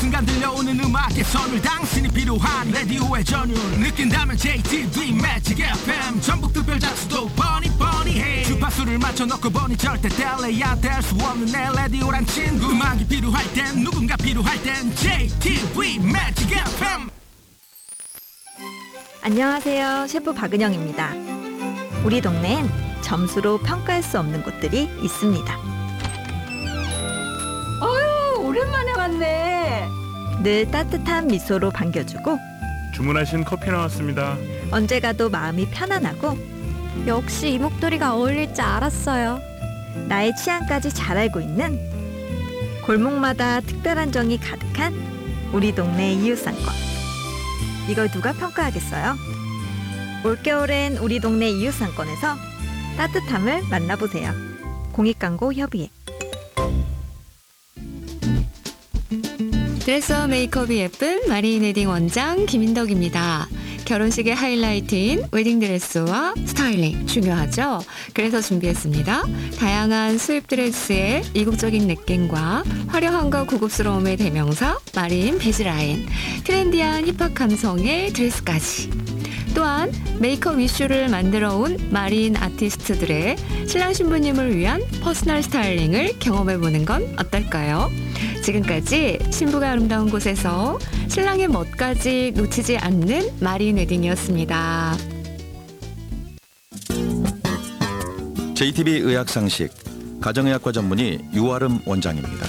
순간 들려오는 음악의 선율 당신이 필요한 라디오의 전율 느낀다면 JTB Magic FM 전국 특별자치도 버니버니해 주파수를 맞춰놓고 보니 절대 뗄래야 뗄 수 없는 내 라디오란 친구 음악이 필요할 땐 누군가 필요할 땐 JTB Magic FM. 안녕하세요. 셰프 박은영입니다. 우리 동네엔 점수로 평가할 수 없는 곳들이 있습니다. 어휴, 오랜만에 왔네. 늘 따뜻한 미소로 반겨주고 주문하신 커피 나왔습니다. 언제 가도 마음이 편안하고 역시 이 목도리가 어울릴 줄 알았어요. 나의 취향까지 잘 알고 있는 골목마다 특별한 정이 가득한 우리 동네 이웃상권. 이걸 누가 평가하겠어요? 올겨울엔 우리 동네 이웃상권에서 따뜻함을 만나보세요. 공익광고협의회. 드레스와 메이크업이 예쁜 마리인 웨딩 원장 김인덕입니다. 결혼식의 하이라이트인 웨딩드레스와 스타일링 중요하죠? 그래서 준비했습니다. 다양한 수입 드레스의 이국적인 느낌과 화려함과 고급스러움의 대명사 마리인 비즈라인, 트렌디한 힙합 감성의 드레스까지. 또한 메이크업 이슈를 만들어온 마리인 아티스트들의 신랑 신부님을 위한 퍼스널 스타일링을 경험해보는 건 어떨까요? 지금까지 신부가 아름다운 곳에서 신랑의 멋까지 놓치지 않는 마리인 웨딩이었습니다. JTB 의학상식 가정의학과 전문의 유아름 원장입니다.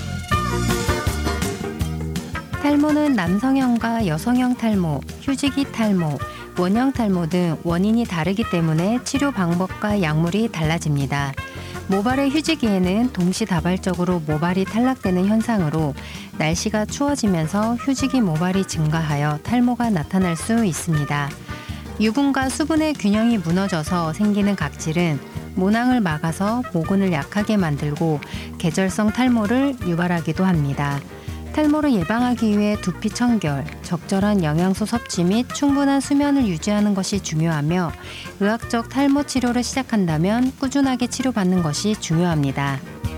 탈모는 남성형과 여성형 탈모, 휴지기 탈모, 원형 탈모 등 원인이 다르기 때문에 치료 방법과 약물이 달라집니다. 모발의 휴지기에는 동시다발적으로 모발이 탈락되는 현상으로 날씨가 추워지면서 휴지기 모발이 증가하여 탈모가 나타날 수 있습니다. 유분과 수분의 균형이 무너져서 생기는 각질은 모낭을 막아서 모근을 약하게 만들고 계절성 탈모를 유발하기도 합니다. 탈모를 예방하기 위해 두피 청결, 적절한 영양소 섭취 및 충분한 수면을 유지하는 것이 중요하며 의학적 탈모 치료를 시작한다면 꾸준하게 치료받는 것이 중요합니다.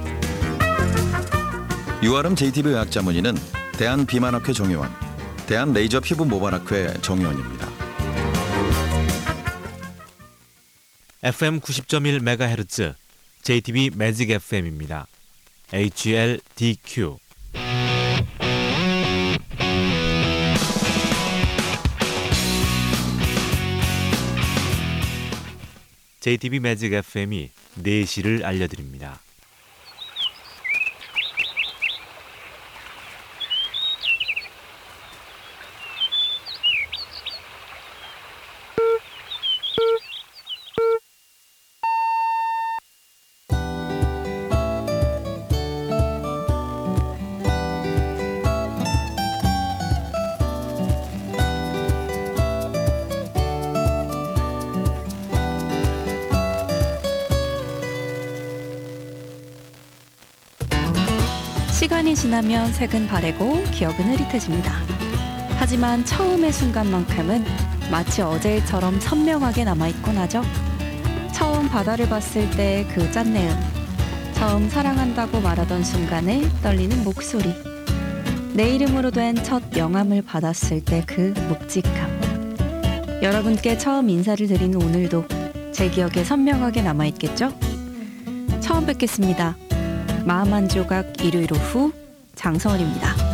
유아름 JTB 의학자 문의는 대한비만학회 정의원, 대한레이저피부모발학회 정의원입니다. FM 90.1MHz JTB 매직 FM입니다. HLDQ JTB 매직 FM이 4시를 알려드립니다. 시간이 지나면 색은 바래고 기억은 흐릿해집니다. 하지만 처음의 순간만큼은 마치 어제처럼 선명하게 남아있곤 하죠. 처음 바다를 봤을 때 그 짠내음, 처음 사랑한다고 말하던 순간에 떨리는 목소리, 내 이름으로 된 첫 명함을 받았을 때 그 묵직함. 여러분께 처음 인사를 드리는 오늘도 제 기억에 선명하게 남아있겠죠? 처음 뵙겠습니다. 마음 한 조각 일요일 오후 장서원입니다.